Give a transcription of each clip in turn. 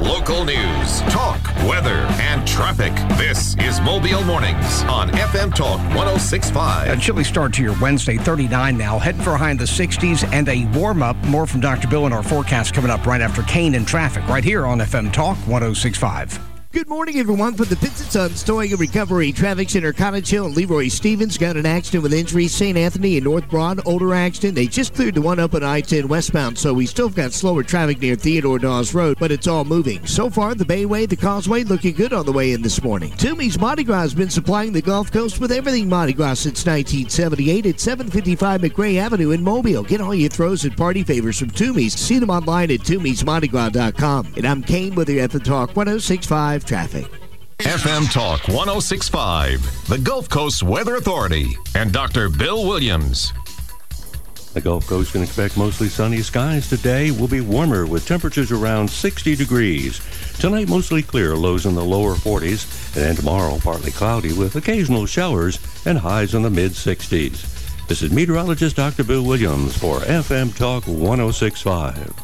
local news, talk, weather, and traffic. This is Mobile Mornings on FM Talk 106.5. A chilly start to your Wednesday, 39 now. Heading for a high in the 60s and a warm-up. More from Dr. Bill in our forecast coming up right after Kane and traffic right here on FM Talk 106.5. Good morning, everyone. From the Pitts & Sons Towing and Recovery Traffic Center, Cottage Hill and Leroy Stevens got an accident with injuries. St. Anthony and North Broad, older accident. They just cleared the one up on I-10 westbound, so we still got slower traffic near Theodore Dawes Road, but it's all moving. So far, the Bayway, the Causeway, looking good on the way in this morning. Toomey's Mardi Gras has been supplying the Gulf Coast with everything Mardi Gras since 1978 at 755 McRae Avenue in Mobile. Get all your throws and party favors from Toomey's. See them online at Toomey'sMardiGras.com. And I'm Kane with your FM Talk 106.5 traffic. FM Talk 106.5, the Gulf Coast Weather Authority, and Dr. Bill Williams. The Gulf Coast can expect mostly sunny skies today. Will be warmer with temperatures around 60 degrees. Tonight, mostly clear, lows in the lower 40s. And then tomorrow, partly cloudy with occasional showers and highs in the mid-60s. This is meteorologist Dr. Bill Williams for FM Talk 106.5.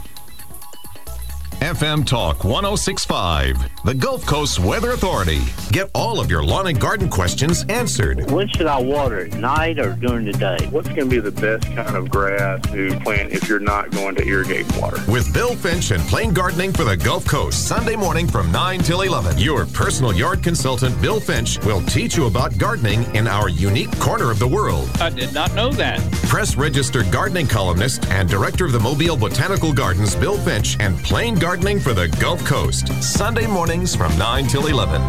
FM Talk 106.5, the Gulf Coast Weather Authority. Get all of your lawn and garden questions answered. When should I water, at night or during the day? What's going to be the best kind of grass to plant if you're not going to irrigate water? With Bill Finch and Plain Gardening for the Gulf Coast, Sunday morning from 9 till 11. Your personal yard consultant, Bill Finch, will teach you about gardening in our unique corner of the world. I did not know that. Press registered gardening columnist and director of the Mobile Botanical Gardens, Bill Finch, and Plain Gardening for the Gulf Coast, Sunday mornings from 9 till 11.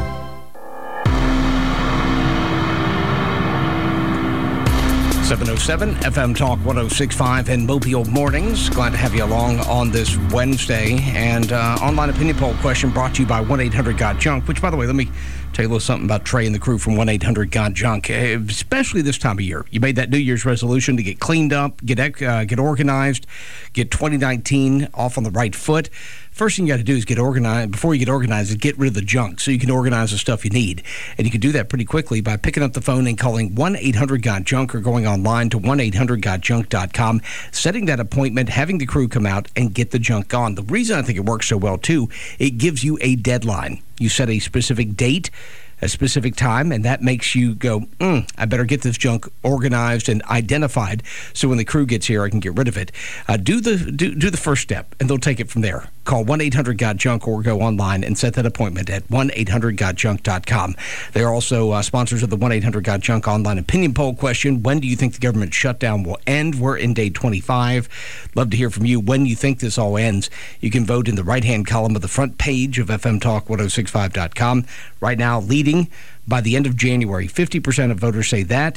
707 FM Talk 106.5 and Mobile Mornings. Glad to have you along on this Wednesday. And online opinion poll question brought to you by 1-800-GOT-JUNK, which, by the way, let me tell you a little something about Trey and the crew from 1-800-GOT-JUNK, especially this time of year. You made that New Year's resolution to get cleaned up, get organized, get 2019 off on the right foot. First thing you got to do is get organized. Before you get organized, is get rid of the junk so you can organize the stuff you need. And you can do that pretty quickly by picking up the phone and calling 1-800-GOT-JUNK or going online to 1-800-GOT-JUNK.com, setting that appointment, having the crew come out and get the junk gone. The reason I think it works so well, too, it gives you a deadline. You set a specific date, a specific time, and that makes you go, I better get this junk organized and identified so when the crew gets here, I can get rid of it. Do the first step, and they'll take it from there. Call 1-800-GOT-JUNK or go online and set that appointment at 1-800-GOT-JUNK.com. They are also sponsors of the 1-800-GOT-JUNK online opinion poll question. When do you think the government shutdown will end? We're in day 25. Love to hear from you when you think this all ends. You can vote in the right-hand column of the front page of FMTalk1065.com. Right now, leading by the end of January, 50% of voters say that,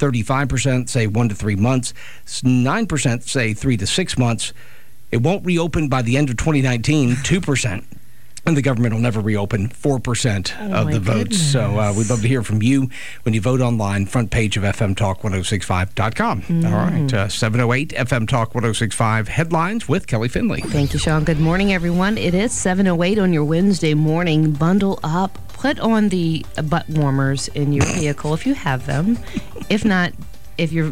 35% say 1 to 3 months, 9% say 3 to 6 months. It won't reopen by the end of 2019, 2%. And the government will never reopen, 4% of the votes. Goodness. So we'd love to hear from you when you vote online, front page of FMTalk1065.com. All right, 708 FM Talk 1065 headlines with Kelly Finley. Thank you, Sean. Good morning, everyone. It is 7:08 on your Wednesday morning. Bundle up. Put on the butt warmers in your vehicle if you have them. If not, if you're...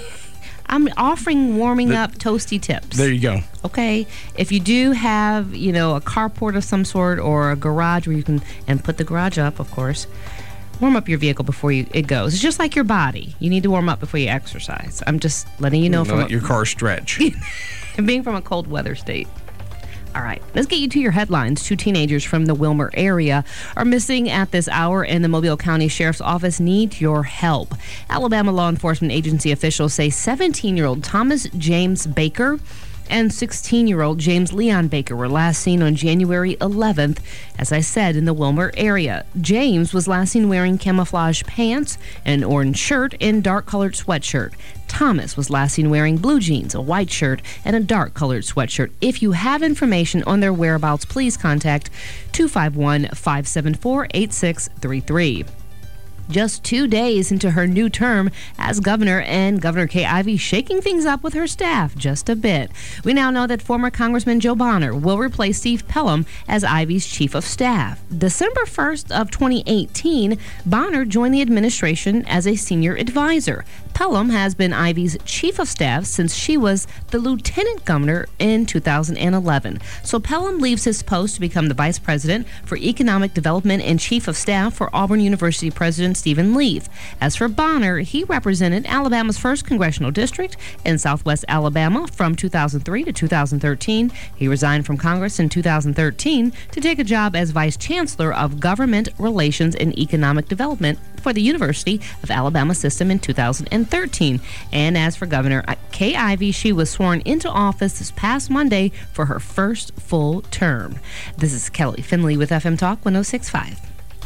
I'm offering warming up toasty tips. There you go. Okay. If you do have, a carport of some sort or a garage where you can, and put the garage up, of course, warm up your vehicle before it goes. It's just like your body. You need to warm up before you exercise. I'm just letting you know let your car stretch. And being from a cold weather state. All right, let's get you to your headlines. 2 teenagers from the Wilmer area are missing at this hour, and the Mobile County Sheriff's Office needs your help. Alabama law enforcement agency officials say 17-year-old Thomas James Baker and 16-year-old James Leon Baker were last seen on January 11th, as I said, in the Wilmer area. James was last seen wearing camouflage pants, an orange shirt, and dark-colored sweatshirt. Thomas was last seen wearing blue jeans, a white shirt, and a dark-colored sweatshirt. If you have information on their whereabouts, please contact 251-574-8633. just 2 days into her new term as governor, and Governor Kay Ivey shaking things up with her staff just a bit. We now know that former Congressman Joe Bonner will replace Steve Pelham as Ivey's chief of staff. December 1st of 2018, Bonner joined the administration as a senior advisor. Pelham has been Ivey's chief of staff since she was the lieutenant governor in 2011. So Pelham leaves his post to become the vice president for economic development and chief of staff for Auburn University President Stephen Leith. As for Bonner, he represented Alabama's 1st congressional district in southwest Alabama from 2003 to 2013. He resigned from Congress in 2013 to take a job as vice chancellor of government relations and economic development for the University of Alabama system in 2013. And as for Governor Kay Ivey, she was sworn into office this past Monday for her first full term. This is Kelly Finley with FM Talk 106.5.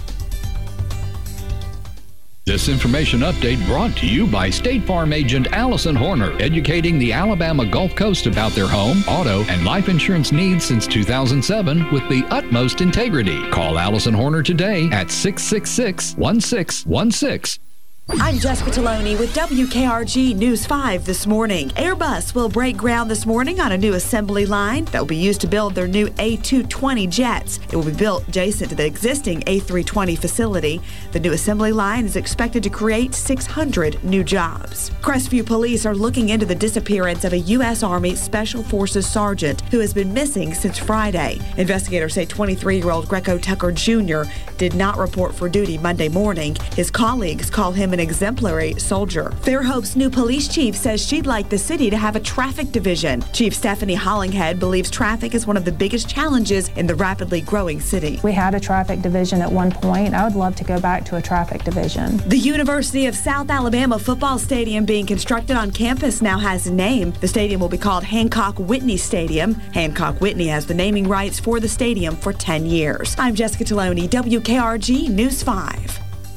This information update brought to you by State Farm agent Allison Horner, educating the Alabama Gulf Coast about their home, auto, and life insurance needs since 2007 with the utmost integrity. Call Allison Horner today at 666-1616. I'm Jessica Taloni with WKRG News 5 this morning. Airbus will break ground this morning on a new assembly line that will be used to build their new A220 jets. It will be built adjacent to the existing A320 facility. The new assembly line is expected to create 600 new jobs. Crestview police are looking into the disappearance of a U.S. Army Special Forces sergeant who has been missing since Friday. Investigators say 23-year-old Greco Tucker Jr. did not report for duty Monday morning. His colleagues call him an exemplary soldier. Fairhope's new police chief says she'd like the city to have a traffic division. Chief Stephanie Hollinghead believes traffic is one of the biggest challenges in the rapidly growing city. We had a traffic division at one point. I would love to go back to a traffic division. The University of South Alabama football stadium being constructed on campus now has a name. The stadium will be called Hancock Whitney Stadium. Hancock Whitney has the naming rights for the stadium for 10 years. I'm Jessica Taloni, WKRG News 5.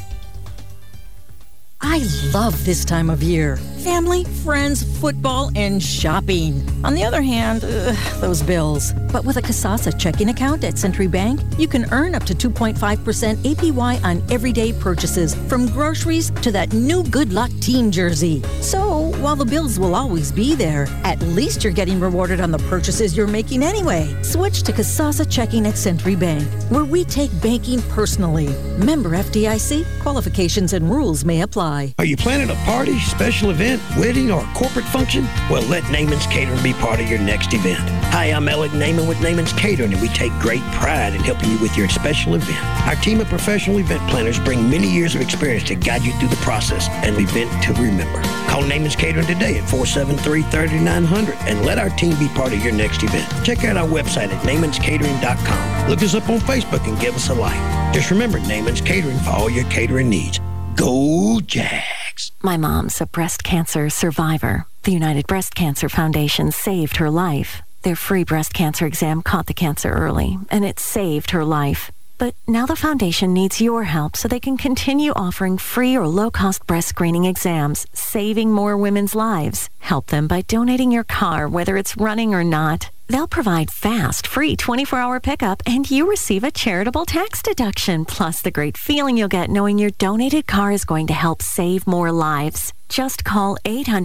I love this time of year. Family, friends, football, and shopping. On the other hand, those bills. But with a Kasasa checking account at Century Bank, you can earn up to 2.5% APY on everyday purchases, from groceries to that new Good Luck team jersey. So, while the bills will always be there, at least you're getting rewarded on the purchases you're making anyway. Switch to Kasasa checking at Century Bank, where we take banking personally. Member FDIC. Qualifications and rules may apply. Are you planning a party, special event, wedding, or corporate function? Well, let Naaman's Catering be part of your next event. Hi, I'm Alec Naaman with Naaman's Catering, and we take great pride in helping you with your special event. Our team of professional event planners bring many years of experience to guide you through the process and event to remember. Call Naaman's Catering today at 473-3900 and let our team be part of your next event. Check out our website at naaman'scatering.com. Look us up on Facebook and give us a like. Just remember, Naaman's Catering for all your catering needs. Go Jags! My mom's a breast cancer survivor. The United Breast Cancer Foundation saved her life. Their free breast cancer exam caught the cancer early, and it saved her life. But now the foundation needs your help so they can continue offering free or low-cost breast screening exams, saving more women's lives. Help them by donating your car, whether it's running or not. They'll provide fast, free 24-hour pickup, and you receive a charitable tax deduction, plus the great feeling you'll get knowing your donated car is going to help save more lives. Just call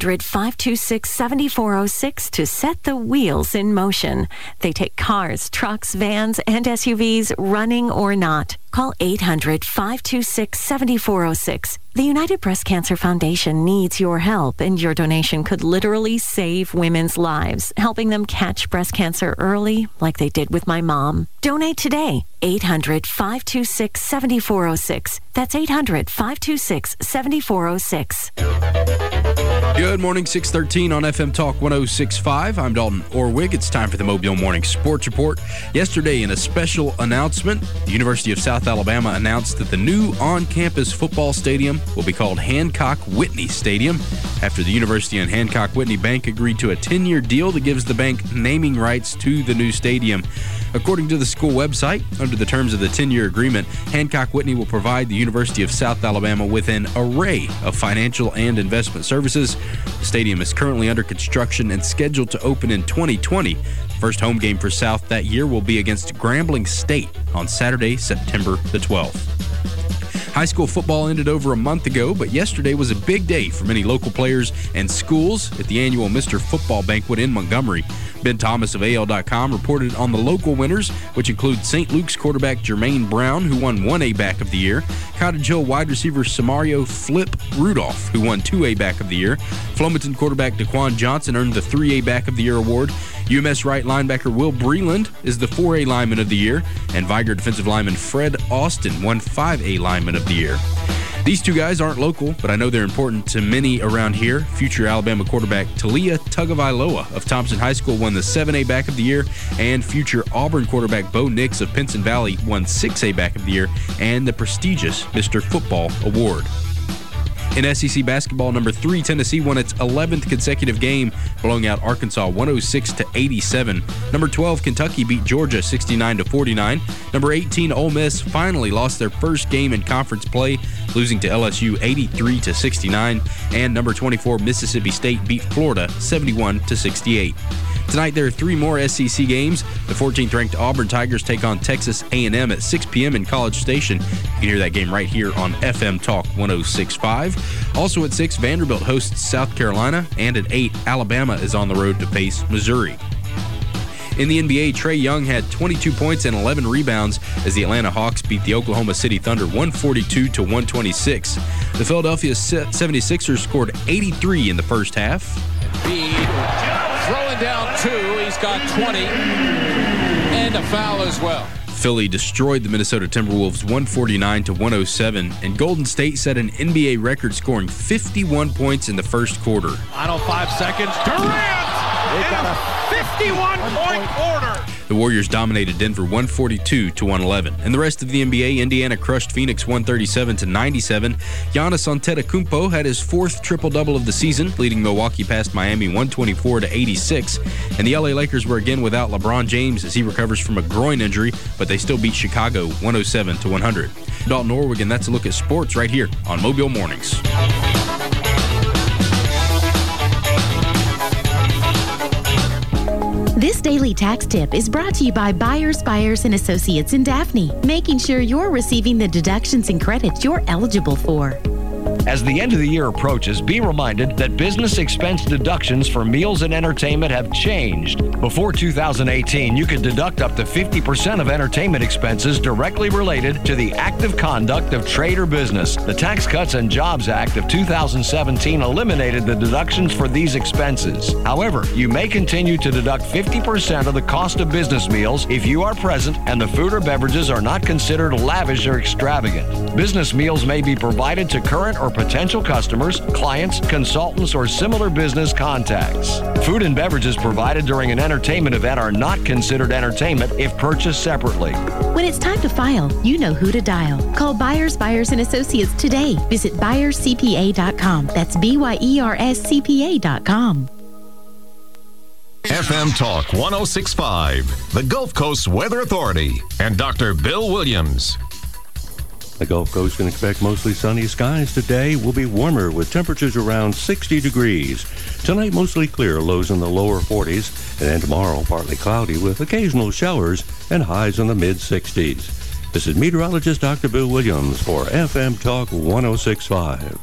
800-526-7406 to set the wheels in motion. They take cars, trucks, vans, and SUVs, running or not. Call 800-526-7406. The United Breast Cancer Foundation needs your help, and your donation could literally save women's lives, helping them catch breast cancer early, like they did with my mom. Donate today. 800-526-7406. That's 800-526-7406. Good morning, 6:13 on FM Talk 106.5. I'm Dalton Orwig. It's time for the Mobile Morning Sports Report. Yesterday, in a special announcement, the University of South Alabama announced that the new on-campus football stadium will be called Hancock Whitney Stadium after the University and Hancock Whitney Bank agreed to a 10-year deal that gives the bank naming rights to the new stadium. According to the school website, under the terms of the 10-year agreement, Hancock Whitney will provide the University of South Alabama with an array of financial and investment services. The stadium is currently under construction and scheduled to open in 2020. First home game for South that year will be against Grambling State on Saturday, September the 12th. High school football ended over a month ago, but yesterday was a big day for many local players and schools at the annual Mr. Football Banquet in Montgomery. Ben Thomas of AL.com reported on the local winners, which include St. Luke's quarterback Jermaine Brown, who won 1A Back of the Year, Cottage Hill wide receiver Samario Flip Rudolph, who won 2A Back of the Year, Flomaton quarterback Daquan Johnson earned the 3A Back of the Year award, UMS right linebacker Will Breland is the 4A Lineman of the Year, and Viger defensive lineman Fred Austin won 5A Lineman of the Year. These two guys aren't local, but I know they're important to many around here. Future Alabama quarterback Talia Tagovailoa of Thompson High School won the 7A Back of the Year, and future Auburn quarterback Bo Nix of Pinson Valley won 6A Back of the Year and the prestigious Mr. Football Award. In SEC basketball, number 3 Tennessee won its 11th consecutive game, blowing out Arkansas 106-87. Number 12 Kentucky beat Georgia 69-49. Number 18 Ole Miss finally lost their first game in conference play, losing to LSU 83-69. And number 24 Mississippi State beat Florida 71-68. Tonight, there are 3 more SEC games. The 14th-ranked Auburn Tigers take on Texas A&M at 6 p.m. in College Station. You can hear that game right here on FM Talk 106.5. Also at 6, Vanderbilt hosts South Carolina, and at 8, Alabama is on the road to face Missouri. In the NBA, Trae Young had 22 points and 11 rebounds as the Atlanta Hawks beat the Oklahoma City Thunder 142-126. The Philadelphia 76ers scored 83 in the first half. Throwing down 2. He's got 20. And a foul as well. Philly destroyed the Minnesota Timberwolves 149-107, and Golden State set an NBA record scoring 51 points in the first quarter. Final 5 seconds. Durant! They've got a 51-point quarter. The Warriors dominated Denver 142-111. And the rest of the NBA, Indiana crushed Phoenix 137-97. Giannis Antetokounmpo had his 4th triple-double of the season, leading Milwaukee past Miami 124-86. And the LA Lakers were again without LeBron James as he recovers from a groin injury, but they still beat Chicago 107-100. Dalton Orwig, and that's a look at sports right here on Mobile Mornings. This daily tax tip is brought to you by Byers, Byers & Associates in Daphne, making sure you're receiving the deductions and credits you're eligible for. As the end of the year approaches, be reminded that business expense deductions for meals and entertainment have changed. Before 2018, you could deduct up to 50% of entertainment expenses directly related to the active conduct of trade or business. The Tax Cuts and Jobs Act of 2017 eliminated the deductions for these expenses. However, you may continue to deduct 50% of the cost of business meals if you are present and the food or beverages are not considered lavish or extravagant. Business meals may be provided to current or potential customers, clients, consultants, or similar business contacts. Food and beverages provided during an entertainment event are not considered entertainment if purchased separately. When it's time to file, you know who to dial. Call Byers, Byers & Associates today. Visit ByersCPA.com. That's BYERSCPA.com. FM Talk 106.5, the Gulf Coast Weather Authority, and Dr. Bill Williams. The Gulf Coast can expect mostly sunny skies today. Will be warmer with temperatures around 60 degrees. Tonight, mostly clear, lows in the lower 40s. And then tomorrow, partly cloudy with occasional showers and highs in the mid-60s. This is meteorologist Dr. Bill Williams for FM Talk 106.5.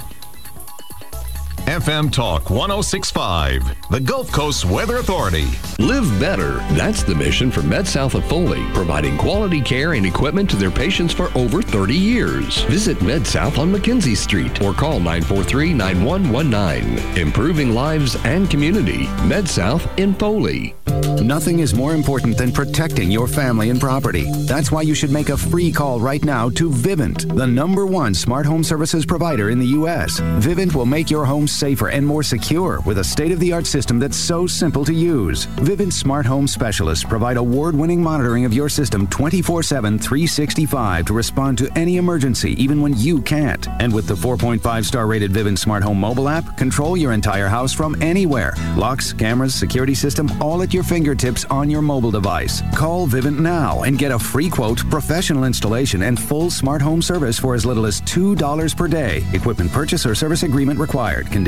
FM Talk 106.5, the Gulf Coast Weather Authority. Live better. That's the mission for MedSouth of Foley, providing quality care and equipment to their patients for over 30 years. Visit MedSouth on McKenzie Street or call 943-9119. Improving lives and community. MedSouth in Foley. Nothing is more important than protecting your family and property. That's why you should make a free call right now to Vivint, the #1 smart home services provider in the U.S. Vivint will make your home safer and more secure with a state-of-the-art system that's so simple to use. Vivint Smart Home Specialists provide award-winning monitoring of your system 24/7, 365 to respond to any emergency, even when you can't. And with the 4.5-star rated Vivint Smart Home mobile app, control your entire house from anywhere. Locks, cameras, security system, all at your fingertips on your mobile device. Call Vivint now and get a free quote, professional installation, and full smart home service for as little as $2 per day. Equipment purchase or service agreement required. Conditions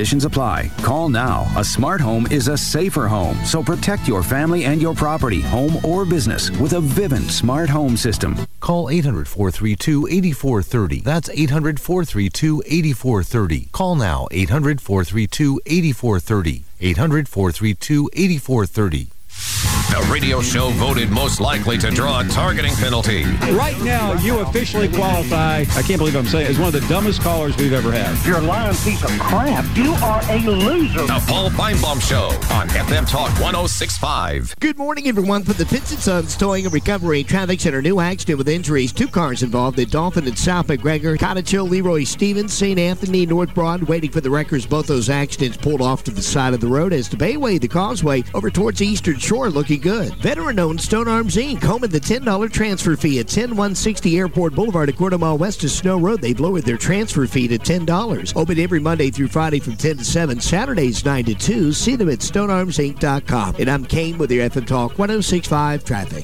conditions apply. Call now. A smart home is a safer home, so protect your family and your property, home or business, with a Vivint smart home system. Call 800-432-8430. That's 800-432-8430. Call now, 800-432-8430. 800-432-8430. The radio show voted most likely to draw a targeting penalty. Right now, you officially qualify, I can't believe I'm saying it, as one of the dumbest callers we've ever had. You're a lying piece of crap. You are a loser. The Paul Feinbaum Show on FM Talk 106.5. Good morning, everyone. From the Pitts & Sons Towing and Recovery Traffic Center, new accident with injuries. 2 cars involved at Dolphin and South McGregor. Cottage Hill, Leroy Stevens, St. Anthony, North Broad. Waiting for the wreckers. Both those accidents pulled off to the side of the road as the Bayway, the Causeway, over towards the Eastern Shore, looking good. Veteran-owned Stone Arms Inc. Home of the $10 transfer fee at 10160 Airport Boulevard, a quarter mile west of Snow Road. They've lowered their transfer fee to $10. Open every Monday through Friday from 10 to 7, Saturdays 9 to 2. See them at stonearmsinc.com. And I'm Kane with your FM Talk 106.5 Traffic.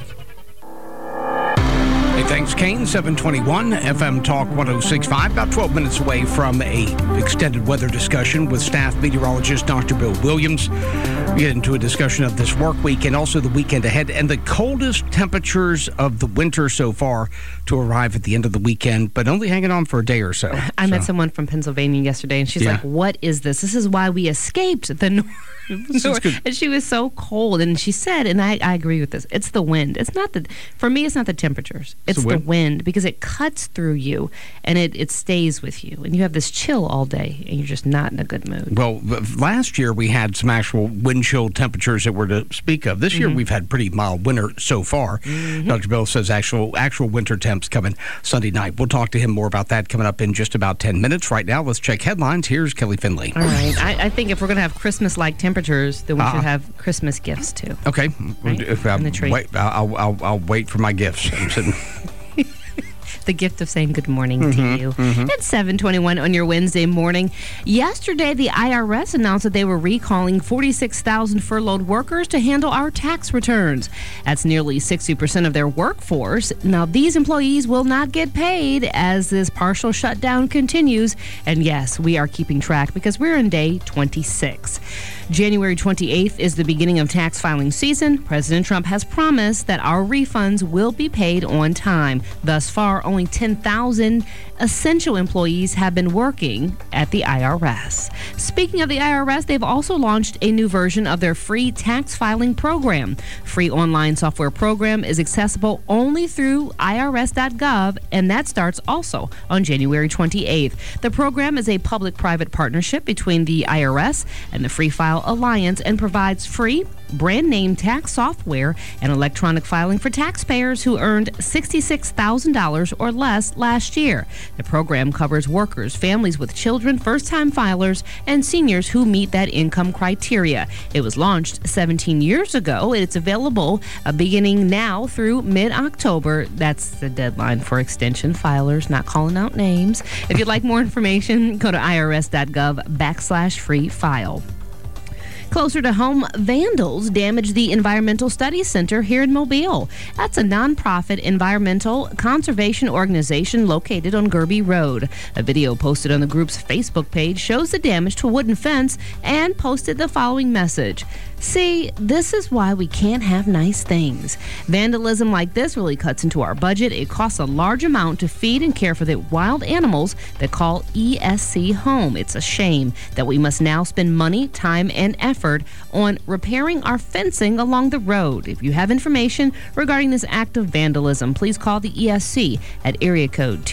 Hey, thanks, Kane. 721 FM Talk 106.5. About 12 minutes away from a extended weather discussion with staff meteorologist Dr. Bill Williams. We get into a discussion of this work week and also the weekend ahead and the coldest temperatures of the winter so far to arrive at the end of the weekend, but only hanging on for a day or so. I met someone from Pennsylvania yesterday, and she's like, what is this? This is why we escaped the north. And she was so cold, and she said, and I agree with this, it's the wind. It's not for me, it's not the temperatures. It's the wind, because it cuts through you, and it stays with you, and you have this chill all day, and you're just not in a good mood. Well, last year we had some actual wind chill temperatures that were to speak of. This year we've had pretty mild winter so far. Dr. Bill says actual winter temps coming Sunday night. We'll talk to him more about that coming up in just about 10 minutes. Right now, let's check headlines. Here's Kelly Finley. All right. I think if we're going to have Christmas-like temperatures, then we should have Christmas gifts, too. Okay. Right? In the tree. Wait, I'll wait for my gifts. I'm sitting... The gift of saying good morning to you. It's 7:21 on your Wednesday morning. Yesterday, the IRS announced that they were recalling 46,000 furloughed workers to handle our tax returns. That's nearly 60% of their workforce. Now, these employees will not get paid as this partial shutdown continues. And yes, we are keeping track because we're in day 26. January 28th is the beginning of tax filing season. President Trump has promised that our refunds will be paid on time. Thus far, only 10,000 essential employees have been working at the IRS. Speaking of the IRS, they've also launched a new version of their free tax filing program. Free online software program is accessible only through irs.gov, and that starts also on January 28th. The program is a public-private partnership between the IRS and the Free File Alliance and provides free brand name tax software and electronic filing for taxpayers who earned $66,000 or less last year. The program covers workers, families with children, first-time filers, and seniors who meet that income criteria. It was launched 17 years ago. It's available beginning now through mid-October. That's the deadline for extension filers, not calling out names. If you'd like more information, go to irs.gov/free file. Closer to home, vandals damaged the Environmental Studies Center here in Mobile. That's a nonprofit environmental conservation organization located on Gerby Road. A video posted on the group's Facebook page shows the damage to a wooden fence and posted the following message. See, this is why we can't have nice things. Vandalism like this really cuts into our budget. It costs a large amount to feed and care for the wild animals that call ESC home. It's a shame that we must now spend money, time, and effort on repairing our fencing along the road. If you have information regarding this act of vandalism, please call the ESC at area code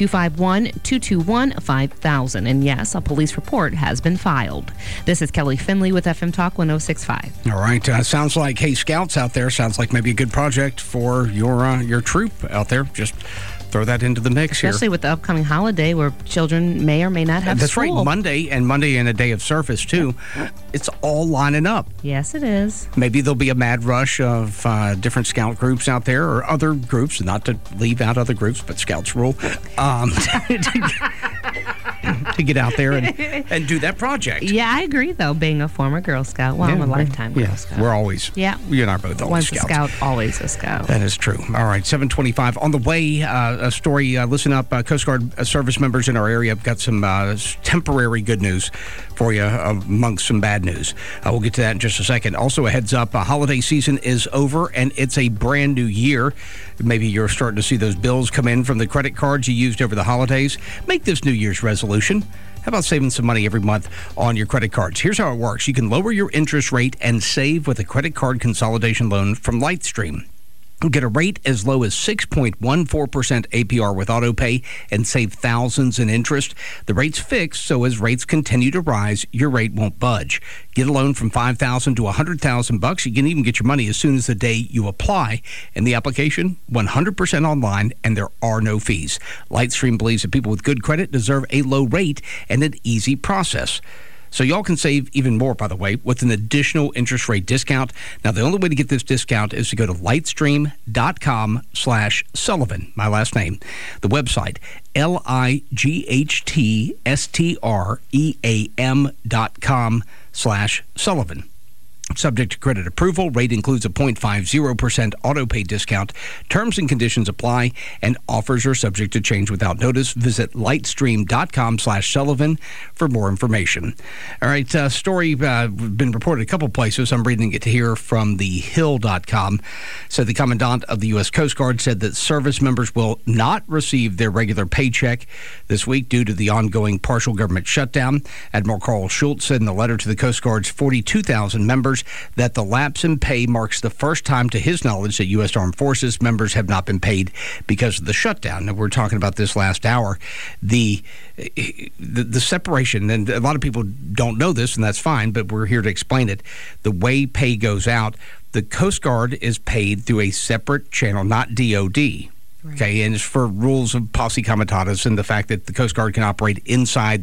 251-221-5000. And yes, a police report has been filed. This is Kelly Finley with FM Talk 106.5. All right. Sounds like, hey, scouts out there, sounds like maybe a good project for your troop out there. Just throw that into the mix Especially with the upcoming holiday where children may or may not have That's school. Right. Monday and a day of service, too. It's all lining up. Yes, it is. Maybe there'll be a mad rush of different scout groups out there or other groups, not to leave out other groups, but scouts rule. to get out there and do that project. Yeah, I agree, though, being a former Girl Scout. Well, I'm a lifetime Girl Scout. We're always, you and I are both always Scouts. Once a scout, always a scout. That is true. All right, 7:25. On the way, a story, listen up, Coast Guard service members in our area have got some temporary good news for you amongst some bad news. We'll get to that in just a second. Also, a heads up, holiday season is over, and it's a brand new year. Maybe you're starting to see those bills come in from the credit cards you used over the holidays. Make this New Year's resolution. How about saving some money every month on your credit cards? Here's how it works. You can lower your interest rate and save with a credit card consolidation loan from Lightstream. Get a rate as low as 6.14% APR with AutoPay and save thousands in interest. The rate's fixed, so as rates continue to rise, your rate won't budge. Get a loan from $5,000 to $100,000. You can even get your money as soon as the day you apply. And the application, 100% online, and there are no fees. Lightstream believes that people with good credit deserve a low rate and an easy process. So y'all can save even more, by the way, with an additional interest rate discount. Now, the only way to get this discount is to go to lightstream.com/Sullivan, my last name. The website, lightstream.com/Sullivan. Subject to credit approval. Rate includes a 0.50% auto-pay discount. Terms and conditions apply, and offers are subject to change without notice. Visit lightstream.com/Sullivan for more information. All right, story been reported a couple places. I'm reading it here from thehill.com. So the Commandant of the U.S. Coast Guard said that service members will not receive their regular paycheck this week due to the ongoing partial government shutdown. Admiral Carl Schultz said in a letter to the Coast Guard's 42,000 members that the lapse in pay marks the first time to his knowledge that U.S. Armed Forces members have not been paid because of the shutdown. And we're talking about this last hour. The separation, and a lot of people don't know this, and that's fine, but we're here to explain it. The way pay goes out, the Coast Guard is paid through a separate channel, not DOD. Right. Okay, and it's for rules of posse comitatus and the fact that the Coast Guard can operate inside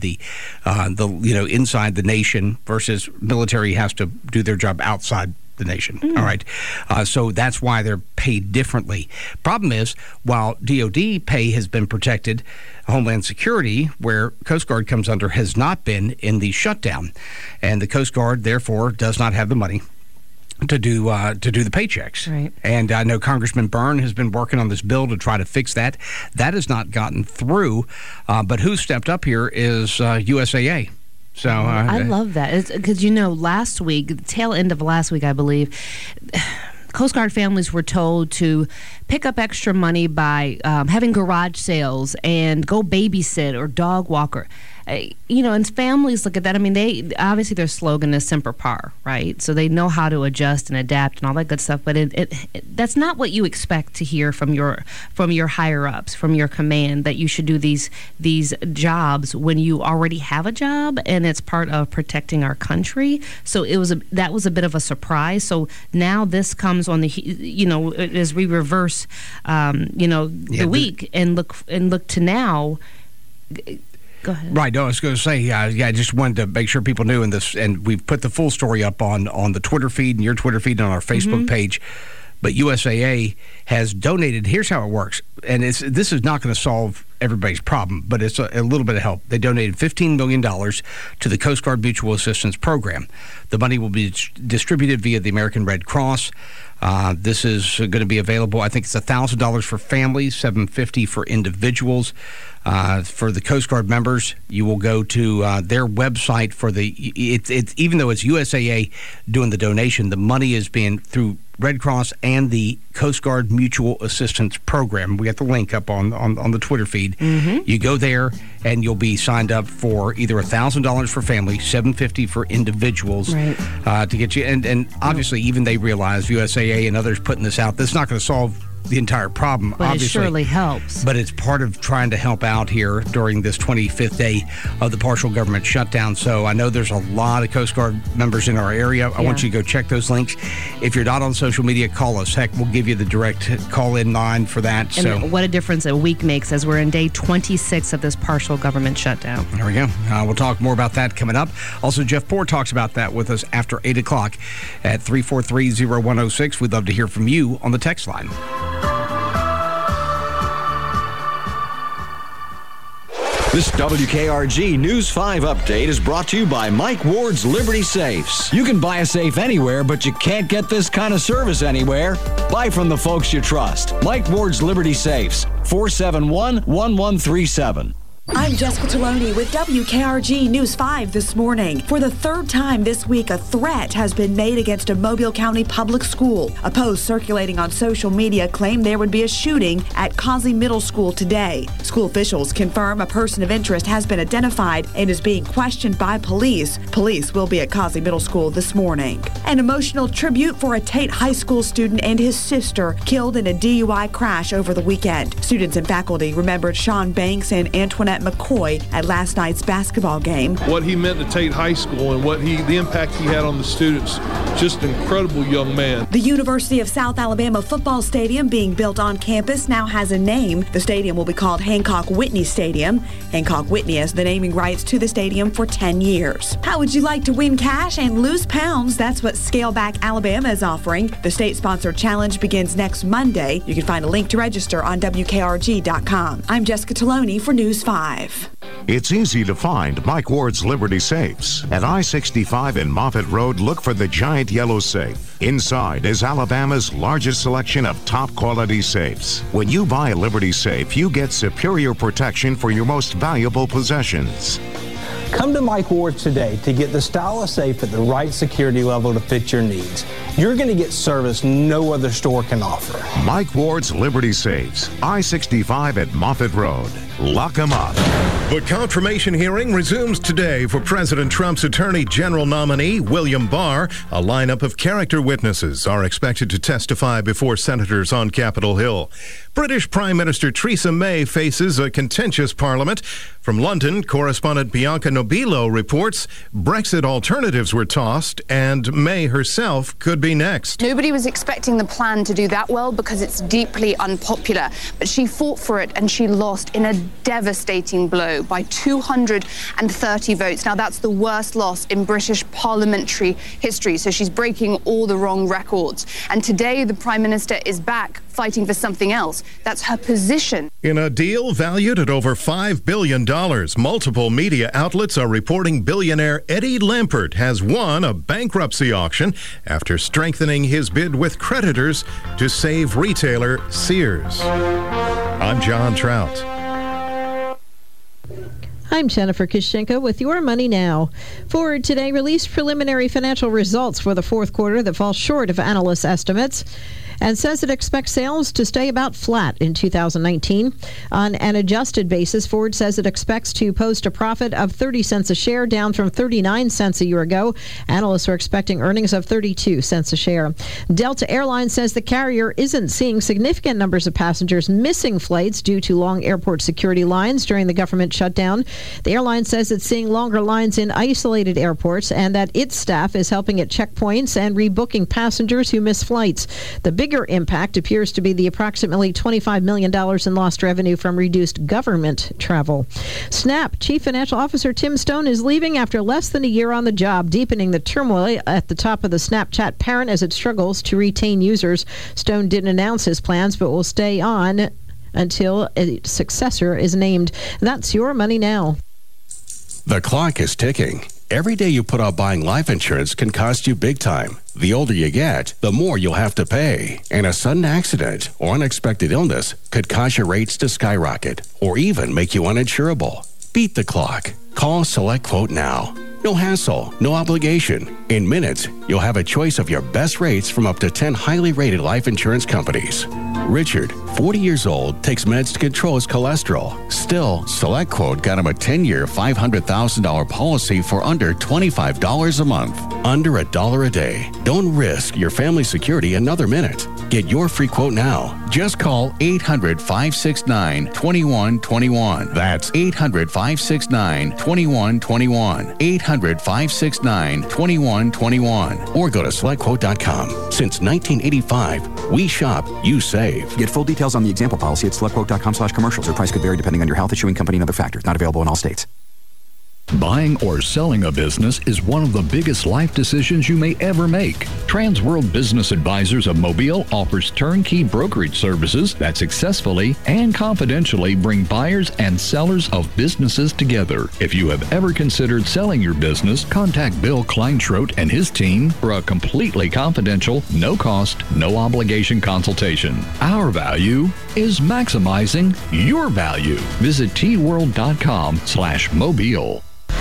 inside the nation versus military has to do their job outside the nation. All right, so that's why they're paid differently. Problem is, while DOD pay has been protected, Homeland Security, where Coast Guard comes under, has not been in the shutdown, and the Coast Guard therefore does not have the money to do the paychecks. Right. And I know Congressman Byrne has been working on this bill to try to fix that. That has not gotten through, but who stepped up here is USAA. So I love that because last week, the tail end of last week, I believe, Coast Guard families were told to pick up extra money by having garage sales and go babysit or dog walker. And families look at that. I mean, they obviously their slogan is Semper Par, right? So they know how to adjust and adapt and all that good stuff. But that's not what you expect to hear from your higher ups, from your command, that you should do these jobs when you already have a job and it's part of protecting our country. So that was a bit of a surprise. So now this comes on the as we reverse the week and look to now. Go ahead. Right. No, I was going to say, I just wanted to make sure people knew and we've put the full story up on the Twitter feed and your Twitter feed and on our Facebook page. But USAA has donated. Here's how it works, and this is not going to solve everybody's problem, but it's a little bit of help. They donated $15 million to the Coast Guard Mutual Assistance Program. The money will be distributed via the American Red Cross. This is going to be available. I think it's $1,000 for families, $750 for individuals. For the Coast Guard members, you will go to their website for it's even though it's USAA doing the donation, the money is being through Red Cross and the Coast Guard Mutual Assistance Program. We got the link up on the Twitter feed. You go there and you'll be signed up for either $1,000 for families, $750 for individuals, to get you. And obviously, even they realize, USAA and others putting this out, that's not going to solve the entire problem, but obviously. It surely helps. But it's part of trying to help out here during this 25th day of the partial government shutdown. So I know there's a lot of Coast Guard members in our area. I want you to go check those links. If you're not on social media, call us. Heck, we'll give you the direct call-in line for that. And what a difference a week makes as we're in day 26 of this partial government shutdown. There we go. We'll talk more about that coming up. Also, Jeff Poore talks about that with us after 8 o'clock at 343-0106. We'd love to hear from you on the text line. This WKRG News 5 update is brought to you by Mike Ward's Liberty Safes. You can buy a safe anywhere, but you can't get this kind of service anywhere. Buy from the folks you trust. Mike Ward's Liberty Safes, 471-1137. I'm Jessica Taloni with WKRG News 5 this morning. For the third time this week, a threat has been made against a Mobile County public school. A post circulating on social media claimed there would be a shooting at Causey Middle School today. School officials confirm a person of interest has been identified and is being questioned by police. Police will be at Causey Middle School this morning. An emotional tribute for a Tate High School student and his sister killed in a DUI crash over the weekend. Students and faculty remembered Sean Banks and Antoinette McCoy at last night's basketball game. What he meant to Tate High School and the impact he had on the students, just an incredible young man. The University of South Alabama football stadium being built on campus now has a name. The stadium will be called Hancock Whitney Stadium. Hancock Whitney has the naming rights to the stadium for 10 years. How would you like to win cash and lose pounds? That's what Scale Back Alabama is offering. The state-sponsored challenge begins next Monday. You can find a link to register on WKRG.com. I'm Jessica Taloni for News 5. It's easy to find Mike Ward's Liberty Safes. At I-65 and Moffett Road, look for the giant yellow safe. Inside is Alabama's largest selection of top quality safes. When you buy a Liberty Safe, you get superior protection for your most valuable possessions. Come to Mike Ward today to get the style of safe at the right security level to fit your needs. You're going to get service no other store can offer. Mike Ward's Liberty Safes, I-65 at Moffett Road. Lock them up. The confirmation hearing resumes today for President Trump's Attorney General nominee, William Barr. A lineup of character witnesses are expected to testify before senators on Capitol Hill. British Prime Minister Theresa May faces a contentious parliament. From London, correspondent Bianca Nobilo reports Brexit alternatives were tossed and May herself could be next. Nobody was expecting the plan to do that well because it's deeply unpopular, but she fought for it and she lost in a devastating blow by 230 votes. Now that's the worst loss in British parliamentary history, so she's breaking all the wrong records. And today the Prime Minister is back fighting for something else. That's her position. In a deal valued at over $5 billion, multiple media outlets are reporting billionaire Eddie Lampert has won a bankruptcy auction after strengthening his bid with creditors to save retailer Sears. I'm John Trout. I'm Jennifer Kishenko with Your Money Now. Ford today released preliminary financial results for the fourth quarter that fall short of analysts' estimates and says it expects sales to stay about flat in 2019. On an adjusted basis, Ford says it expects to post a profit of 30 cents a share, down from 39 cents a year ago. Analysts are expecting earnings of 32 cents a share. Delta Airlines says the carrier isn't seeing significant numbers of passengers missing flights due to long airport security lines during the government shutdown. The airline says it's seeing longer lines in isolated airports and that its staff is helping at checkpoints and rebooking passengers who miss flights. The bigger impact appears to be the approximately $25 million in lost revenue from reduced government travel. Snap Chief Financial Officer Tim Stone is leaving after less than a year on the job, deepening the turmoil at the top of the Snapchat parent as it struggles to retain users. Stone didn't announce his plans, but will stay on until a successor is named. That's Your Money Now. The clock is ticking. Every day you put off buying life insurance can cost you big time. The older you get, the more you'll have to pay. And a sudden accident or unexpected illness could cause your rates to skyrocket or even make you uninsurable. Beat the clock. Call Select Quote now. No hassle, no obligation. In minutes, you'll have a choice of your best rates from up to 10 highly rated life insurance companies. Richard, 40 years old, takes meds to control his cholesterol. Still, Select Quote got him a 10-year, $500,000 policy for under $25 a month. Under $1 a day. Don't risk your family's security another minute. Get your free quote now. Just call 800-569-2121. That's 800-569-2121. 800-569-2121. Or go to SelectQuote.com. Since 1985, we shop, you save. Get full details on the example policy at SelectQuote.com/commercials. Or price could vary depending on your health, issuing company, and other factors. Not available in all states. Buying or selling a business is one of the biggest life decisions you may ever make. Transworld Business Advisors of Mobile offers turnkey brokerage services that successfully and confidentially bring buyers and sellers of businesses together. If you have ever considered selling your business, contact Bill Kleinschrodt and his team for a completely confidential, no-cost, no-obligation consultation. Our value is maximizing your value. Visit tworld.com/mobile.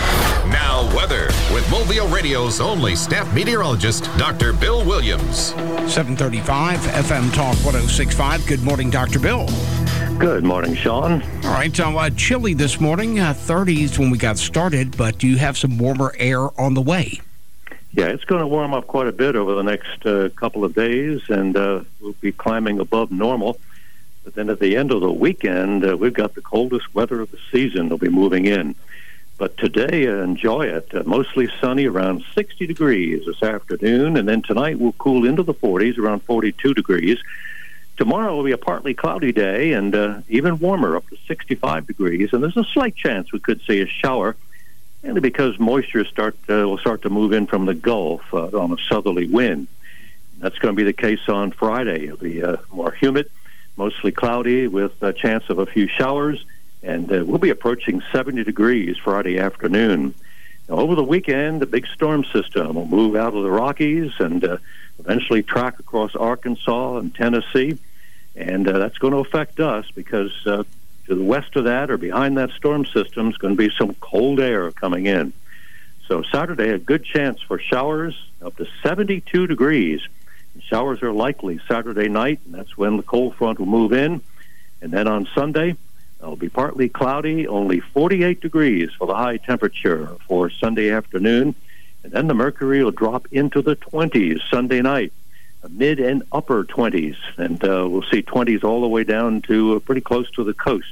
Now weather with Mobile Radio's only staff meteorologist, Dr. Bill Williams. 7:35 FM Talk 106.5. Good morning, Dr. Bill. Good morning, Sean. All right, chilly this morning, 30s when we got started, but you have some warmer air on the way. Yeah, it's going to warm up quite a bit over the next couple of days, and we'll be climbing above normal. But then at the end of the weekend, we've got the coldest weather of the season will be moving in. But today, enjoy it. Mostly sunny, around 60 degrees this afternoon. And then tonight, we'll cool into the 40s, around 42 degrees. Tomorrow will be a partly cloudy day and even warmer, up to 65 degrees. And there's a slight chance we could see a shower, mainly because moisture will start to move in from the Gulf on a southerly wind. That's going to be the case on Friday. It'll be more humid, mostly cloudy with a chance of a few showers. And we'll be approaching 70 degrees Friday afternoon. Now, over the weekend, the big storm system will move out of the Rockies and eventually track across Arkansas and Tennessee. And that's going to affect us because to the west of that or behind that storm system is going to be some cold air coming in. So Saturday, a good chance for showers up to 72 degrees. And showers are likely Saturday night, and that's when the cold front will move in. And then on Sunday, it'll be partly cloudy, only 48 degrees for the high temperature for Sunday afternoon. And then the mercury will drop into the 20s Sunday night, mid and upper 20s. And we'll see 20s all the way down to pretty close to the coast.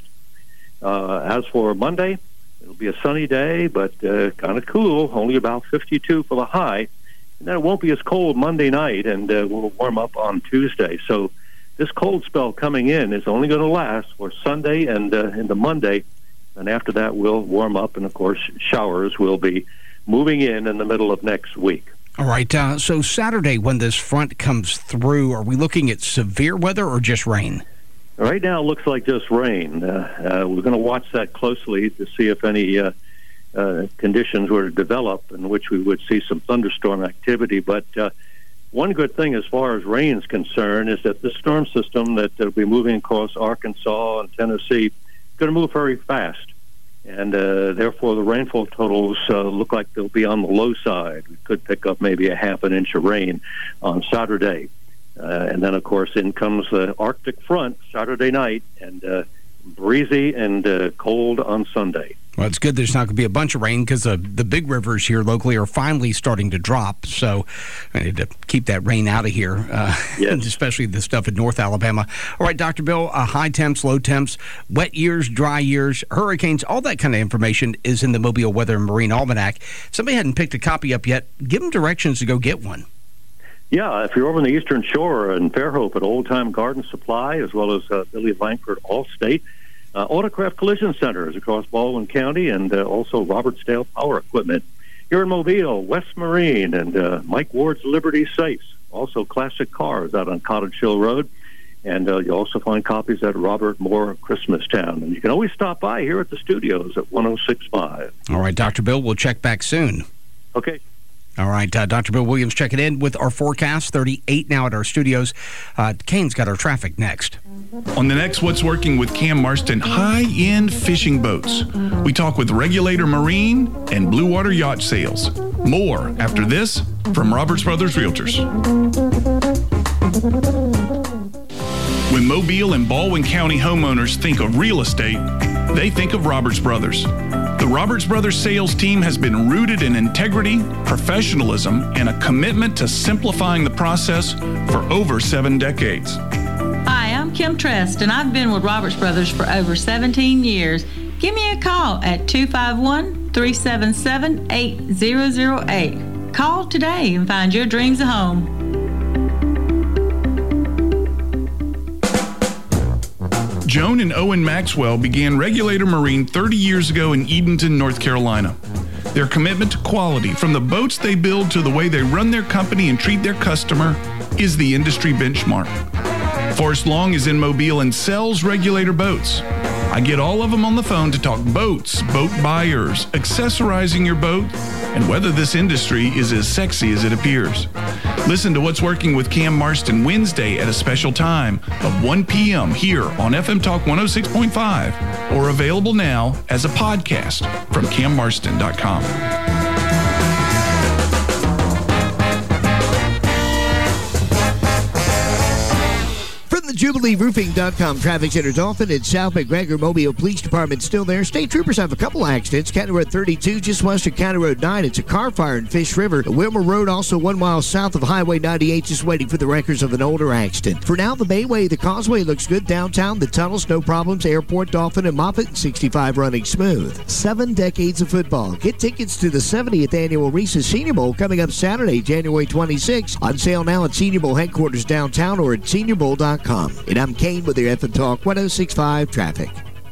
As for Monday, it'll be a sunny day, but kind of cool, only about 52 for the high. And then it won't be as cold Monday night, and we'll warm up on Tuesday. So this cold spell coming in is only going to last for Sunday and into Monday, and after that we'll warm up, and of course showers will be moving in the middle of next week. All right, so Saturday when this front comes through, are we looking at severe weather or just rain? Right now it looks like just rain. We're going to watch that closely to see if any conditions were to develop in which we would see some thunderstorm activity, but one good thing as far as rain is concerned is that the storm system that will be moving across Arkansas and Tennessee is going to move very fast. And therefore, the rainfall totals look like they'll be on the low side. We could pick up maybe a half an inch of rain on Saturday. And then, of course, in comes the Arctic front Saturday night, and breezy and cold on Sunday. Well, it's good there's not going to be a bunch of rain because the big rivers here locally are finally starting to drop. So I need to keep that rain out of here, yes. Especially the stuff in North Alabama. All right, Dr. Bill, high temps, low temps, wet years, dry years, hurricanes, all that kind of information is in the Mobile Weather and Marine Almanac. If somebody hadn't picked a copy up yet, give them directions to go get one. Yeah, if you're over on the Eastern Shore in Fairhope at Old Time Garden Supply, as well as Billy Langford Allstate, Autocraft Collision Centers across Baldwin County, and also Robertsdale Power Equipment. Here in Mobile, West Marine, and Mike Ward's Liberty Safes. Also Classic Cars out on Cottage Hill Road. And you'll also find copies at Robert Moore Christmastown. And you can always stop by here at the studios at 106.5. All right, Dr. Bill, we'll check back soon. Okay. All right, Dr. Bill Williams checking in with our forecast, 38 now at our studios. Kane's got our traffic next. On the next What's Working with Cam Marston, high-end fishing boats. We talk with Regulator Marine and Blue Water Yacht Sales. More after this from Roberts Brothers Realtors. When Mobile and Baldwin County homeowners think of real estate, they think of Roberts Brothers. The Roberts Brothers sales team has been rooted in integrity, professionalism, and a commitment to simplifying the process for over 7 decades. Hi, I'm Kim Trest, and I've been with Roberts Brothers for over 17 years. Give me a call at 251-377-8008. Call today and find your dreams a home. Joan and Owen Maxwell began Regulator Marine 30 years ago in Edenton, North Carolina. Their commitment to quality, from the boats they build to the way they run their company and treat their customer, is the industry benchmark. Forrest Long is in Mobile and sells Regulator boats. I get all of them on the phone to talk boats, boat buyers, accessorizing your boat, and whether this industry is as sexy as it appears. Listen to What's Working with Cam Marston Wednesday at a special time of 1 p.m. here on FM Talk 106.5 or available now as a podcast from CamMarston.com. JubileeRoofing.com traffic center. Dolphin and South McGregor Mobile Police Department still there. State troopers have a couple accidents. County Road 32 just west of County Road 9. It's a car fire in Fish River. Wilmer Road also 1 mile south of Highway 98, just waiting for the records of an older accident. For now, the Bayway, the Causeway looks good. Downtown, the tunnels, no problems. Airport, Dolphin, and Moffett, 65 running smooth. 7 decades of football. Get tickets to the 70th annual Reese's Senior Bowl coming up Saturday, January 26. On sale now at Senior Bowl headquarters downtown or at seniorbowl.com. And I'm Kane with your FM Talk 106.5 traffic.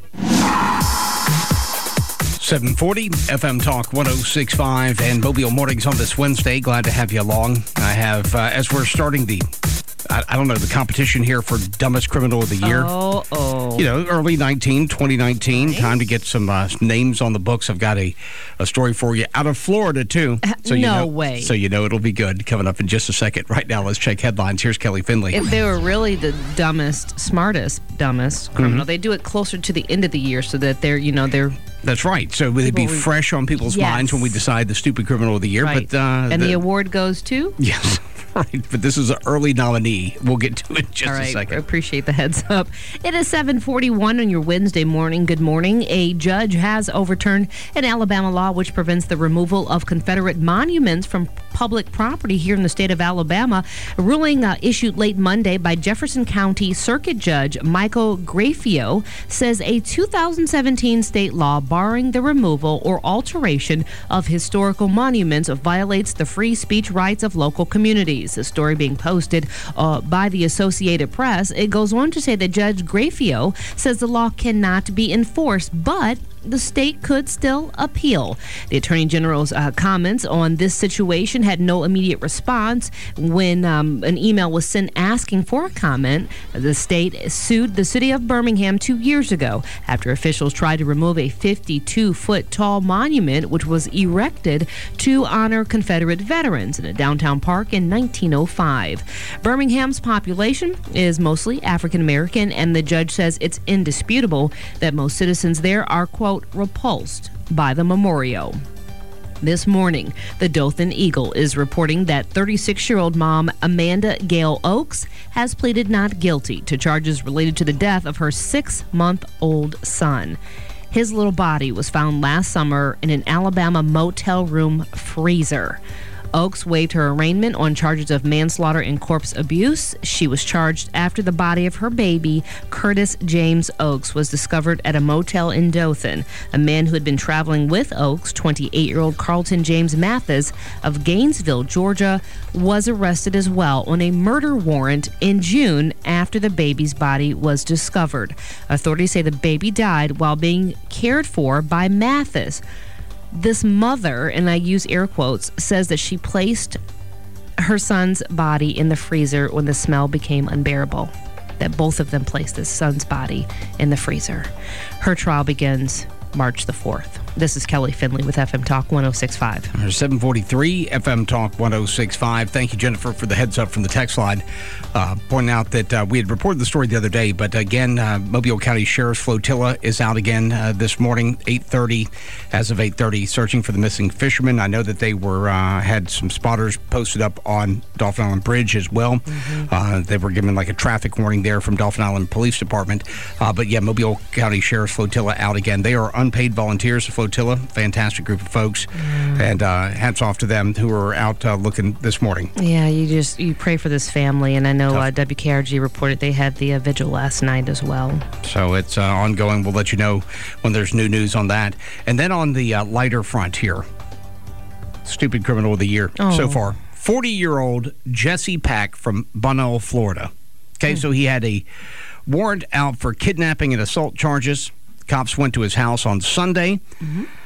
740 FM Talk 106.5 and Mobile Mornings on this Wednesday. Glad to have you along. I have, as we're starting the competition here for Dumbest Criminal of the Year. You know, early 2019. Nice. Time to get some names on the books. I've got a story for you out of Florida, too. So no way. So you know it'll be good. Coming up in just a second. Right now, let's check headlines. Here's Kelly Finley. If they were really the dumbest criminal, they do it closer to the end of the year so that they're. That's right. So it'd be fresh on people's minds when we decide the Stupid Criminal of the Year. Right. But and the award goes to? Yes. Right, but this is an early nominee. We'll get to it in just a second. I appreciate the heads up. It is 7:41 on your Wednesday morning. Good morning. A judge has overturned an Alabama law which prevents the removal of Confederate monuments from public property here in the state of Alabama. A ruling issued late Monday by Jefferson County Circuit Judge Michael Grafio says a 2017 state law barring the removal or alteration of historical monuments violates the free speech rights of local communities. The story being posted by the Associated Press. It goes on to say that Judge Grafio says the law cannot be enforced, but the state could still appeal. The Attorney General's comments on this situation had no immediate response. When an email was sent asking for a comment, the state sued the city of Birmingham 2 years ago after officials tried to remove a 52-foot tall monument which was erected to honor Confederate veterans in a downtown park in 1905. Birmingham's population is mostly African American, and the judge says it's indisputable that most citizens there are, quote, repulsed by the memorial. This morning, the Dothan Eagle is reporting that 36-year-old mom Amanda Gail Oakes has pleaded not guilty to charges related to the death of her 6-month-old son. His little body was found last summer in an Alabama motel room freezer. Oakes waived her arraignment on charges of manslaughter and corpse abuse. She was charged after the body of her baby, Curtis James Oakes, was discovered at a motel in Dothan. A man who had been traveling with Oakes, 28-year-old Carlton James Mathis of Gainesville, Georgia, was arrested as well on a murder warrant in June after the baby's body was discovered. Authorities say the baby died while being cared for by Mathis. This mother, and I use air quotes, says that she placed her son's body in the freezer when the smell became unbearable. That both of them placed his son's body in the freezer. Her trial begins March the 4th. This is Kelly Finley with FM Talk 106.5. 743 FM Talk 106.5. Thank you, Jennifer, for the heads up from the text line. Pointing out that we had reported the story the other day, but again, Mobile County Sheriff's Flotilla is out again this morning, 8:30. As of 8:30, searching for the missing fishermen. I know that they were had some spotters posted up on Dauphin Island Bridge as well. They were given like a traffic warning there from Dauphin Island Police Department. But yeah, Mobile County Sheriff's Flotilla out again. They are unpaid volunteers. Flotilla, fantastic group of folks, and hats off to them who are out looking this morning. Yeah, you pray for this family, and I know WKRG reported they had the vigil last night as well. So it's ongoing. We'll let you know when there's new news on that. And then on the lighter front here, Stupid Criminal of the Year so far, 40-year-old Jesse Pack from Bunnell, Florida. Okay, so he had a warrant out for kidnapping and assault charges. Cops went to his house on Sunday.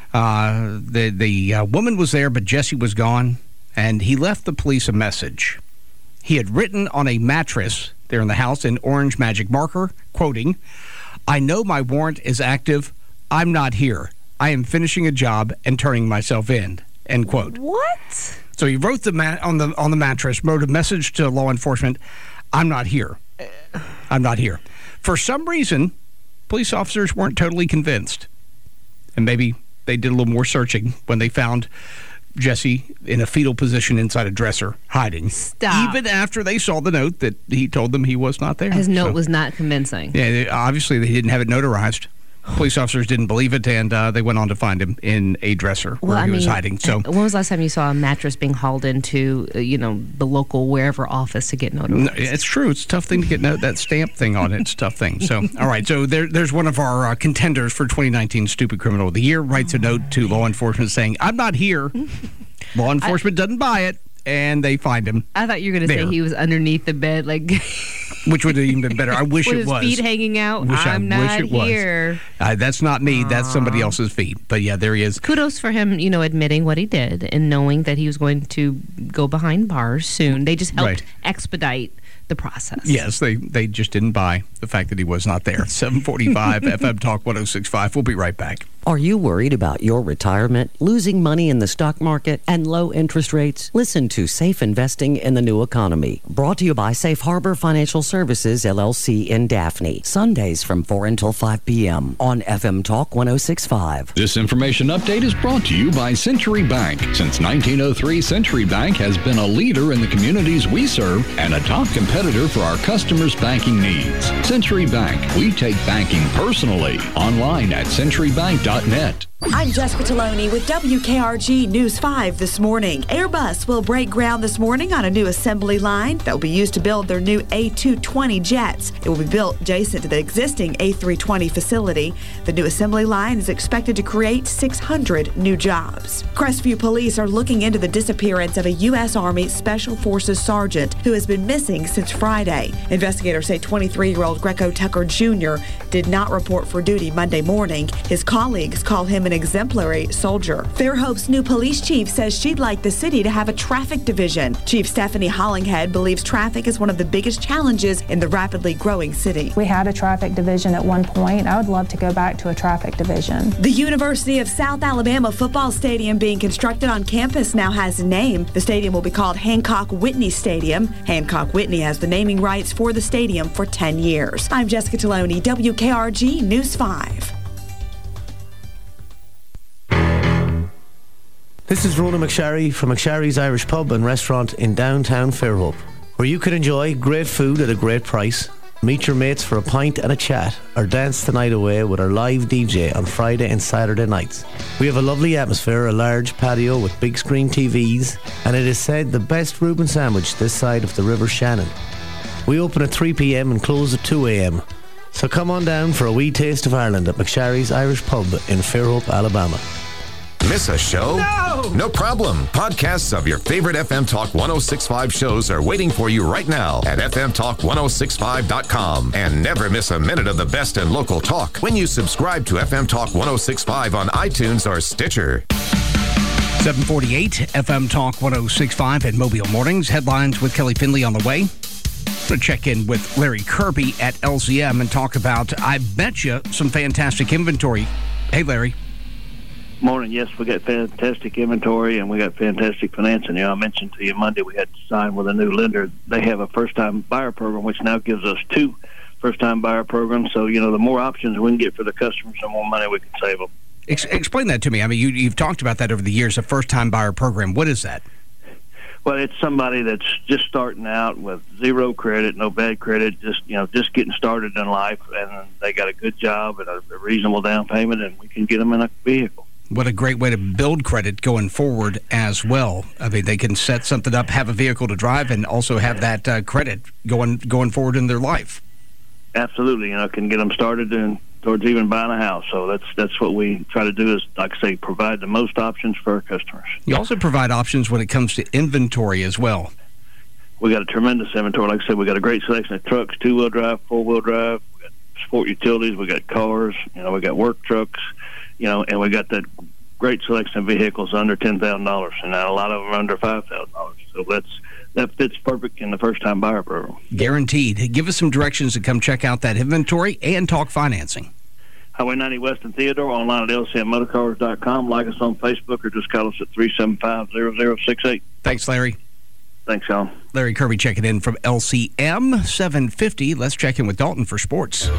The woman was there, but Jesse was gone, and he left the police a message. He had written on a mattress there in the house in orange magic marker, quoting, "I know my warrant is active. I'm not here. I am finishing a job and turning myself in," end quote. What? So he wrote on the mattress, wrote a message to law enforcement, "I'm not here. I'm not here." For some reason, police officers weren't totally convinced. And maybe they did a little more searching when they found Jesse in a fetal position inside a dresser, hiding. Stop. Even after they saw the note that he told them he was not there. His note was not convincing. Yeah, obviously they didn't have it notarized. Police officers didn't believe it, and they went on to find him in a dresser where he was hiding. So, when was the last time you saw a mattress being hauled into, the local wherever office to get notarized? It's true. It's a tough thing to get that stamp thing on it. It's a tough thing. So, all right. So there's one of our contenders for 2019 Stupid Criminal of the Year. Writes a note to law enforcement saying, "I'm not here." Law enforcement doesn't buy it, and they find him. I thought you were going to say he was underneath the bed, like... Which would have even been better. I wish it was. With his feet hanging out. I'm not here. That's not me. That's somebody else's feet. But yeah, there he is. Kudos for him, admitting what he did and knowing that he was going to go behind bars soon. They just helped expedite the process. Yes, they just didn't buy the fact that he was not there. 745 FM Talk 106.5. We'll be right back. Are you worried about your retirement, losing money in the stock market, and low interest rates? Listen to Safe Investing in the New Economy. Brought to you by Safe Harbor Financial Services, LLC in Daphne. Sundays from 4 until 5 p.m. on FM Talk 106.5. This information update is brought to you by Century Bank. Since 1903, Century Bank has been a leader in the communities we serve and a top competitor for our customers' banking needs. Century Bank. We take banking personally. Online at centurybank.net. I'm Jessica Taloni with WKRG News 5 this morning. Airbus will break ground this morning on a new assembly line that will be used to build their new A220 jets. It will be built adjacent to the existing A320 facility. The new assembly line is expected to create 600 new jobs. Crestview police are looking into the disappearance of a U.S. Army Special Forces sergeant who has been missing since Friday. Investigators say 23-year-old Greco Tucker Jr. did not report for duty Monday morning. His colleagues call him an exemplary soldier. Fairhope's new police chief says she'd like the city to have a traffic division. Chief Stephanie Hollinghead believes traffic is one of the biggest challenges in the rapidly growing city. We had a traffic division at one point. I would love to go back to a traffic division. The University of South Alabama football stadium being constructed on campus now has a name. The stadium will be called Hancock Whitney Stadium. Hancock Whitney has the naming rights for the stadium for 10 years. I'm Jessica Taloni, WKRG News 5. This is Ronan McSharry from McSharry's Irish Pub and Restaurant in downtown Fairhope, where you can enjoy great food at a great price, meet your mates for a pint and a chat, or dance the night away with our live DJ on Friday and Saturday nights. We have a lovely atmosphere, a large patio with big screen TVs, and it is said the best Reuben sandwich this side of the River Shannon. We open at 3 p.m. and close at 2 a.m. So come on down for a wee taste of Ireland at McSharry's Irish Pub in Fairhope, Alabama. Miss a show? No problem. Podcasts of your favorite FM Talk 106.5 shows are waiting for you right now at fmtalk1065.com. And never miss a minute of the best in local talk when you subscribe to FM Talk 106.5 on iTunes or Stitcher. 748 FM Talk 106.5 and Mobile Mornings. Headlines with Kelly Finley on the way. I'm going to check in with Larry Kirby at LCM and talk about, I bet you, some fantastic inventory. Hey, Larry. Morning. Yes, we got fantastic inventory and we got fantastic financing. I mentioned to you Monday we had to sign with a new lender. They have a first-time buyer program, which now gives us 2 first-time buyer programs. So, the more options we can get for the customers, the more money we can save them. Explain that to me. I mean, you've talked about that over the years, a first-time buyer program. What is that? Well, it's somebody that's just starting out with zero credit, no bad credit, just getting started in life, and they got a good job and a reasonable down payment, and we can get them in a vehicle. What a great way to build credit going forward as well. I mean, they can set something up, have a vehicle to drive, and also have that credit going forward in their life. Absolutely. Can get them started and towards even buying a house. So that's what we try to do is, like I say, provide the most options for our customers. You also provide options when it comes to inventory as well. We got a tremendous inventory. Like I said, we got a great selection of trucks, 2-wheel drive, 4-wheel drive. We got sport utilities. We got cars. We got work trucks. And we got that great selection of vehicles under $10,000, and a lot of them are under $5,000. So that fits perfect in the first-time buyer program. Guaranteed. Give us some directions to come check out that inventory and talk financing. Highway 90 West in Theodore, online at lcmmotorcars.com. Like us on Facebook or just call us at 375-0068. Thanks, Larry. Thanks, Sean. Larry Kirby checking in from LCM 750. Let's check in with Dalton for sports.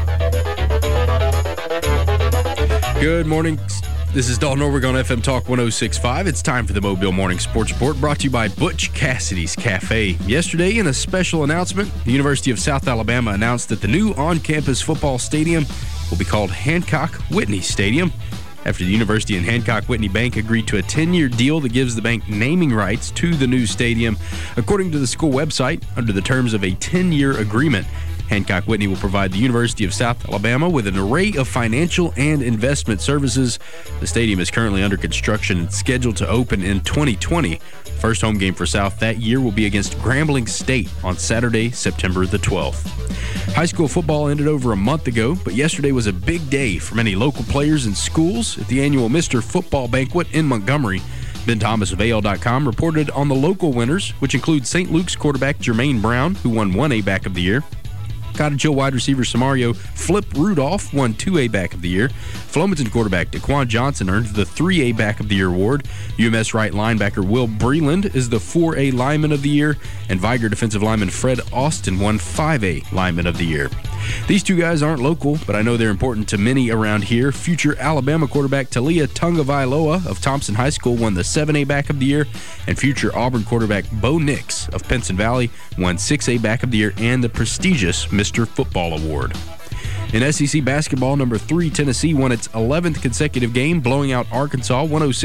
Good morning. This is Dalton Orwig on FM Talk 106.5. It's time for the Mobile Morning Sports Report, brought to you by Butch Cassidy's Cafe. Yesterday, in a special announcement, the University of South Alabama announced that the new on-campus football stadium will be called Hancock Whitney Stadium, after the University and Hancock Whitney Bank agreed to a 10-year deal that gives the bank naming rights to the new stadium. According to the school website, under the terms of a 10-year agreement, Hancock Whitney will provide the University of South Alabama with an array of financial and investment services. The stadium is currently under construction and scheduled to open in 2020. First home game for South that year will be against Grambling State on Saturday, September the 12th. High school football ended over a month ago, but yesterday was a big day for many local players and schools at the annual Mr. Football Banquet in Montgomery. Ben Thomas of AL.com reported on the local winners, which include St. Luke's quarterback Jermaine Brown, who won 1A Back of the Year. Cottage Hill wide receiver Samario Flip Rudolph won 2A Back of the Year. Flomaton quarterback DeQuan Johnson earned the 3A Back of the Year award. UMS right linebacker Will Breland is the 4A Lineman of the Year. And Viger defensive lineman Fred Austin won 5A Lineman of the Year. These two guys aren't local, but I know they're important to many around here. Future Alabama quarterback Talia Tungavailoa of Thompson High School won the 7A Back of the Year, and future Auburn quarterback Bo Nix of Pinson Valley won 6A Back of the Year and the prestigious Mr. Football Award. In SEC basketball, number 3 Tennessee won its 11th consecutive game, blowing out Arkansas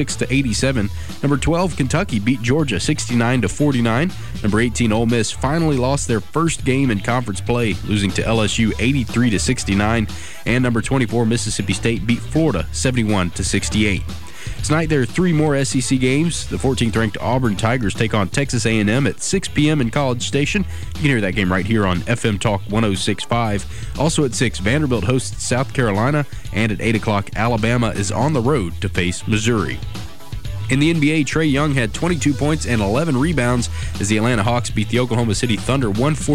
106-87. Number 12 Kentucky beat Georgia 69-49. Number 18 Ole Miss finally lost their first game in conference play, losing to LSU 83-69. And number 24 Mississippi State beat Florida 71-68. Tonight, there are 3 more SEC games. The 14th-ranked Auburn Tigers take on Texas A&M at 6 p.m. in College Station. You can hear that game right here on FM Talk 106.5. Also at 6, Vanderbilt hosts South Carolina. And at 8 o'clock, Alabama is on the road to face Missouri. In the NBA, Trae Young had 22 points and 11 rebounds as the Atlanta Hawks beat the Oklahoma City Thunder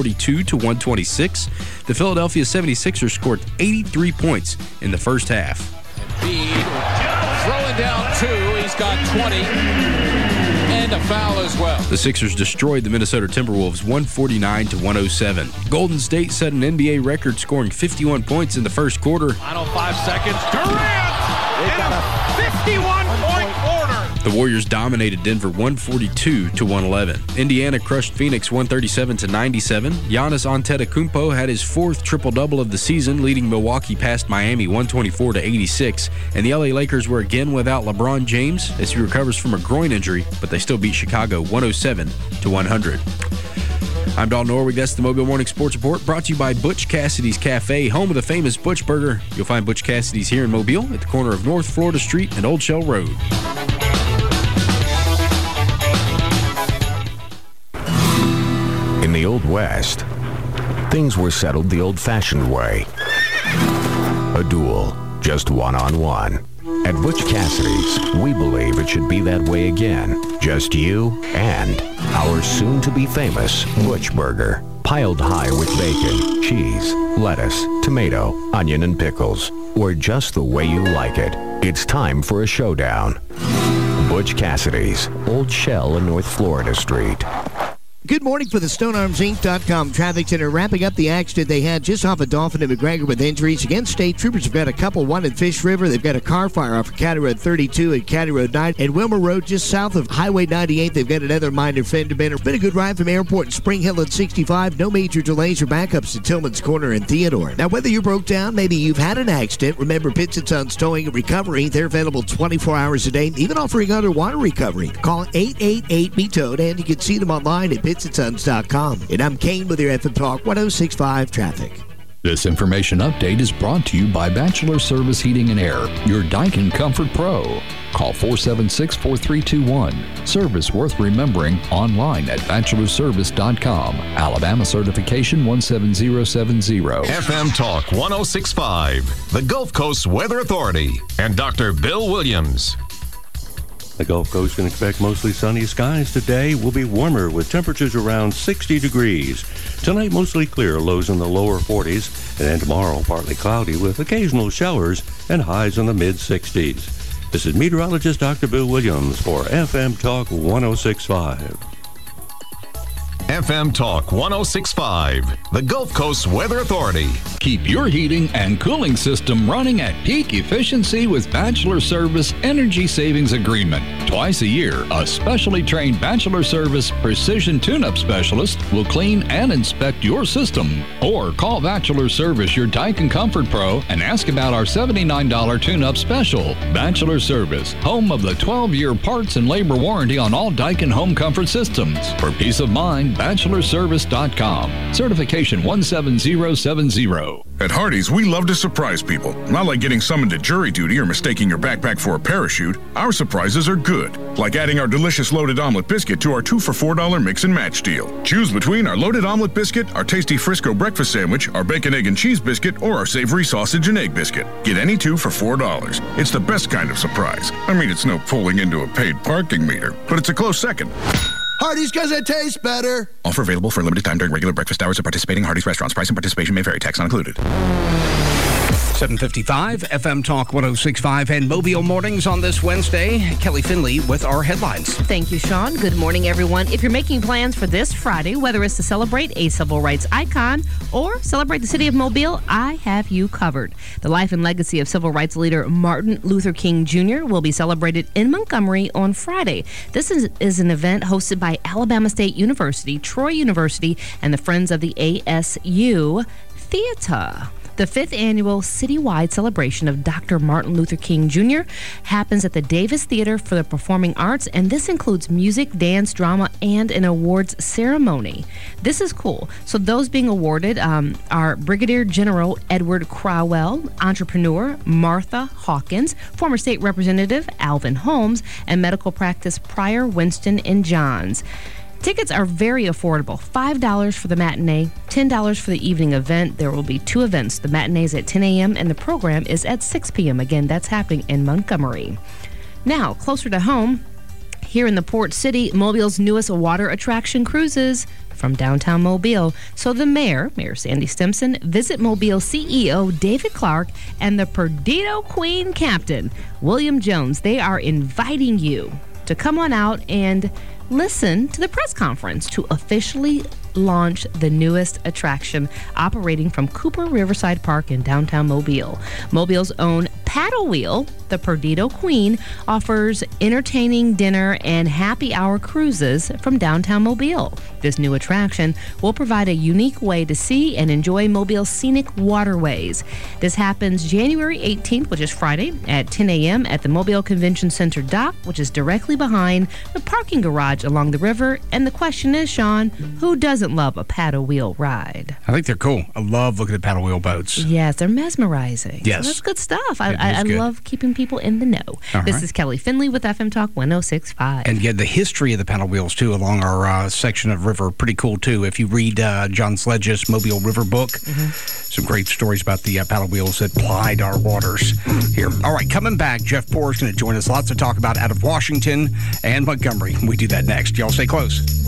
142-126. The Philadelphia 76ers scored 83 points in the first half. Throwing down 2, he's got 20, and a foul as well. The Sixers destroyed the Minnesota Timberwolves 149-107. Golden State set an NBA record, scoring 51 points in the first quarter. Final 5 seconds. Durant in a 51-point quarter. The Warriors dominated Denver 142-111. Indiana crushed Phoenix 137-97. Giannis Antetokounmpo had his 4th triple-double of the season, leading Milwaukee past Miami 124-86. And the LA Lakers were again without LeBron James as he recovers from a groin injury, but they still beat Chicago 107-100. I'm Dalton Orwig. That's the Mobile Morning Sports Report, brought to you by Butch Cassidy's Cafe, home of the famous Butch Burger. You'll find Butch Cassidy's here in Mobile at the corner of North Florida Street and Old Shell Road. In the Old West, things were settled the old-fashioned way. A duel, just one-on-one. At Butch Cassidy's, we believe it should be that way again. Just you and our soon-to-be famous Butch Burger. Piled high with bacon, cheese, lettuce, tomato, onion, and pickles. Or just the way you like it. It's time for a showdown. Butch Cassidy's, Old Shell and North Florida Street. Good morning for the StoneArmsInc.com Traffic Center. Wrapping up the accident they had just off of Dolphin and McGregor with injuries. Again, state troopers have got a couple, one in Fish River. They've got a car fire off of County Road 32 and County Road 9. And Wilmer Road just south of Highway 98. They've got another minor fender bender. Been a good ride from Airport and Spring Hill at 65. No major delays or backups to Tillman's Corner and Theodore. Now, whether you broke down, maybe you've had an accident, remember Pitts & Sons Towing and Recovery. They're available 24 hours a day, even offering underwater recovery. Call 888-ME-TOWED, and you can see them online at pittsondsons.com. And I'm Kane with your FM Talk 106.5 Traffic. This information update is brought to you by Bachelor Service Heating and Air, your Daikin Comfort Pro. Call 476-4321. Service worth remembering online at bachelorservice.com. Alabama certification 17070. FM Talk 106.5, the Gulf Coast Weather Authority, and Dr. Bill Williams. The Gulf Coast can expect mostly sunny skies today. Will be warmer with temperatures around 60 degrees. Tonight, mostly clear, lows in the lower 40s. And then tomorrow, partly cloudy with occasional showers and highs in the mid-60s. This is meteorologist Dr. Bill Williams for FM Talk 106.5. FM Talk 106.5, the Gulf Coast Weather Authority. Keep your heating and cooling system running at peak efficiency with Bachelor Service Energy Savings Agreement. Twice a year, a specially trained Bachelor Service Precision Tune-Up Specialist will clean and inspect your system. Or call Bachelor Service, your Daikin Comfort Pro, and ask about our $79 tune-up special. Bachelor Service, home of the 12-year parts and labor warranty on all Daikin home comfort systems. For peace of mind, bachelorservice.com. Certification 17070. At Hardee's, we love to surprise people. Not like getting summoned to jury duty or mistaking your backpack for a parachute. Our surprises are good, like adding our delicious loaded omelet biscuit to our 2 for $4 mix and match deal. Choose between our loaded omelet biscuit, our tasty Frisco breakfast sandwich, our bacon, egg, and cheese biscuit, or our savory sausage and egg biscuit. Get any 2 for $4. It's the best kind of surprise. I mean, it's no pulling into a paid parking meter, but it's a close second. Hardee's, because it tastes better. Offer available for a limited time during regular breakfast hours at participating Hardee's restaurants. Price and participation may vary. Tax not included. 7:55, FM Talk 106.5 and Mobile Mornings on this Wednesday. Kelly Finley with our headlines. Thank you, Sean. Good morning, everyone. If you're making plans for this Friday, whether it's to celebrate a civil rights icon or celebrate the city of Mobile, I have you covered. The life and legacy of civil rights leader Martin Luther King Jr. will be celebrated in Montgomery on Friday. This is an event hosted by Alabama State University, Troy University, and the Friends of the ASU Theater. The 5th annual citywide celebration of Dr. Martin Luther King Jr. happens at the Davis Theater for the Performing Arts, and this includes music, dance, drama, and an awards ceremony. This is cool. So those being awarded are Brigadier General Edward Crowell, entrepreneur Martha Hawkins, former state representative Alvin Holmes, and medical practice Prior Winston and Johns. Tickets are very affordable. $5 for the matinee, $10 for the evening event. There will be 2 events. The matinee is at 10 a.m. and the program is at 6 p.m. Again, that's happening in Montgomery. Now, closer to home, here in the Port City, Mobile's newest water attraction cruises from downtown Mobile. So the Mayor Sandy Stimson, Visit Mobile CEO David Clark, and the Perdido Queen Captain, William Jones, they are inviting you to come on out and listen to the press conference to officially launch the newest attraction operating from Cooper Riverside Park in downtown Mobile. Mobile's own paddle wheel, the Perdido Queen, offers entertaining dinner and happy hour cruises from downtown Mobile. This new attraction will provide a unique way to see and enjoy Mobile's scenic waterways. This happens January 18th, which is Friday, at 10 a.m. at the Mobile Convention Center dock, which is directly behind the parking garage along the river. And the question is, Sean, who doesn't love a paddle wheel ride? I think they're cool. I love looking at paddle wheel boats. Yes, they're mesmerizing. Yes. So that's good stuff. I love keeping people in the know. This is Kelly Finley with FM Talk 106.5. And yet the history of the paddle wheels, too, along our section of river, pretty cool, too. If you read John Sledge's Mobile River book, some great stories about the paddle wheels that plied our waters here. All right, coming back, Jeff Poore is going to join us. Lots to talk about out of Washington and Montgomery. We do that next. Y'all stay close.